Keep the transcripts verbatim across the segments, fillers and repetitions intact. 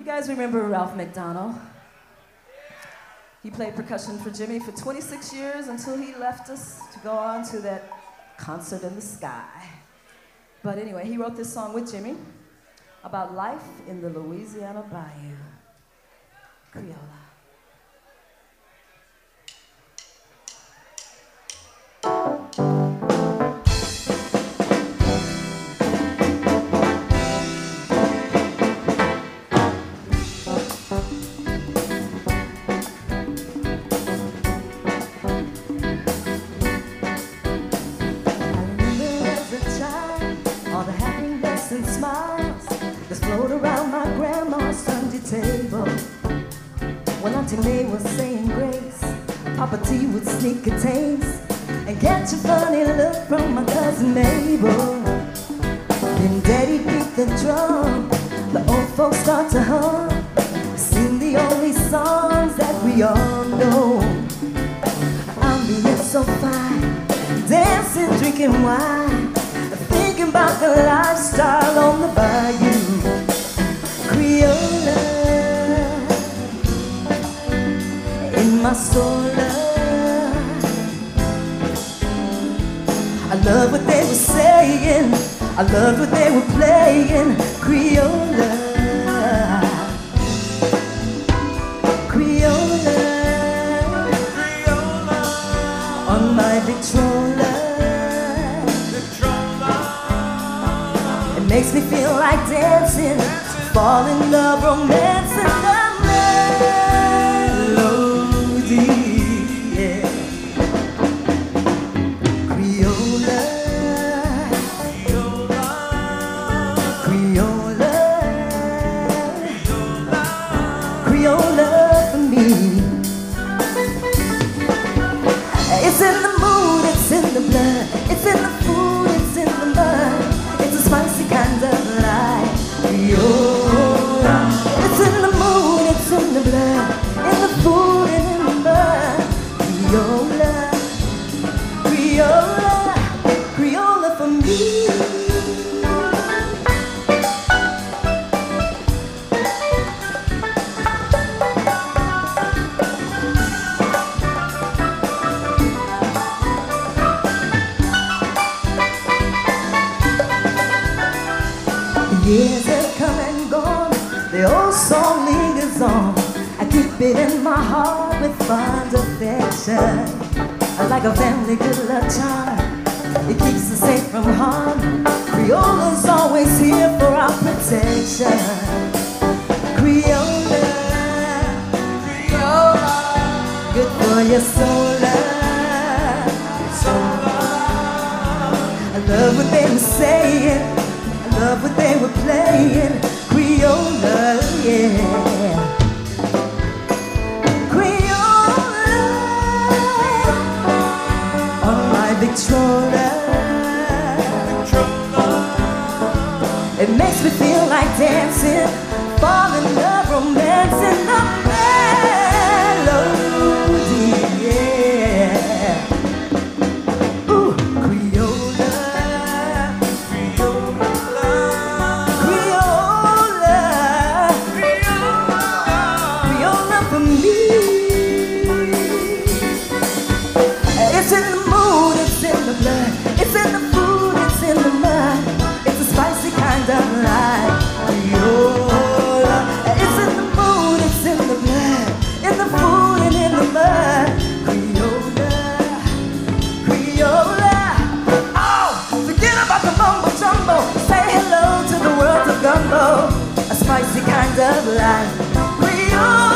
You guys remember Ralph McDonald? He played percussion for Jimmy for twenty-six years until he left us to go on to that concert in the sky. But anyway, he wrote this song with Jimmy about life in the Louisiana Bayou. Criolla. And smiles that float around my grandma's Sunday table. When Auntie May was saying grace, Papa T would sneak a taste and catch a funny look from my cousin Mabel. Then Daddy beat the drum, the old folks start to hum, sing the only songs that we all know. I'm being so fine, dancing, drinking wine, thinking about the lifestyle on the bayou. Criolla in my soul. I love what they were saying, I love what they were playing. Criolla, Criolla, Criolla on my Victrola. Makes me feel like dancing, fall in love, romancing the melody, yeah. Criolla, Criolla, Criolla, Criolla for me. It's in the mood, it's in the blood, it's in the food, it's in the mud. Spicy kind of life, Criolla. It's in the mood, it's in the blood, in the food and in the mud. Criolla, Criolla, Criolla for me. Years have come and gone, the old song lingers on. I keep it in my heart with fond affection, like a family good luck charm. It keeps us safe from harm. Criolla's always here for our protection. Criolla, Criolla, good for your soul. I love what they were saying, love what they were playing. Criolla, yeah. Criolla on my Victrola. It makes me feel like dancing, fall in love, romancing the melody, yeah. Ooh, Criolla. It's in the mood, it's in the blood, it's in the food, it's in the mud. It's a spicy kind of life, Criolla. It's in the mood, it's in the blood, in the food and in the mud. Criolla, Criolla. Oh, forget about the mumbo jumbo, say hello to the world of gumbo. A spicy kind of life, Criolla.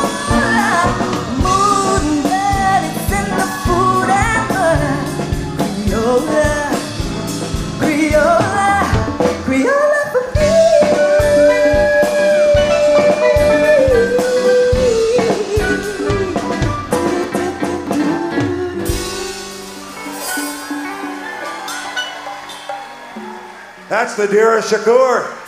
Criolla, Criolla for me. That's the Dira Shakur.